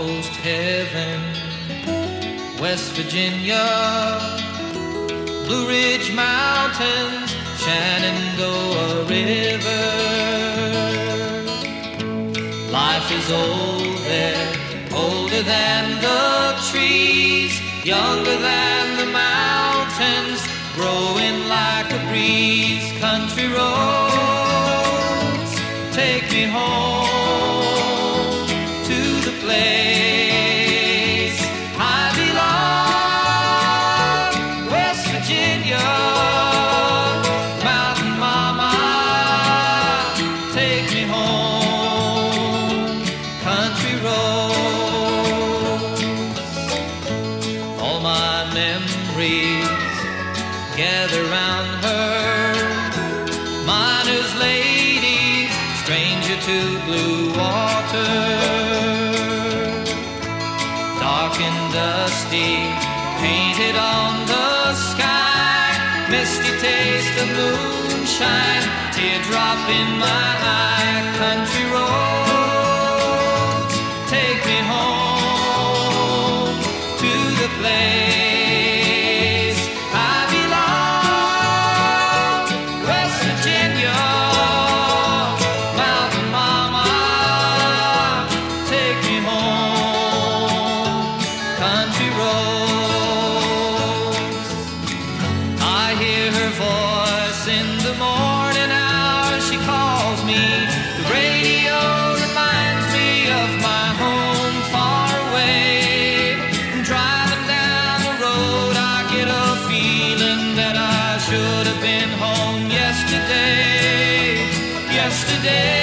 almost heaven. West Virginia, Blue Ridge Mountains, Shenandoah River. Life is old there, older than the trees, younger than the mountains, growing like a breeze. Country roads, take me home to the place I belong. West Virginia, Mountain Mama, take me home. Country roads, all my memories gather round her. Miner's lady, stranger to blue water. Dark and dusty, painted on the sky. Misty taste of moonshine, teardrop in my eye. Country roads, take me home to the place I belong. West Virginia, Mountain Mama, take me home. Country roads, I hear her voice in the morning hour. She calls me. The radio reminds me of my home far away. Driving down the road, I get a feeling that I should have been home yesterday. Yesterday.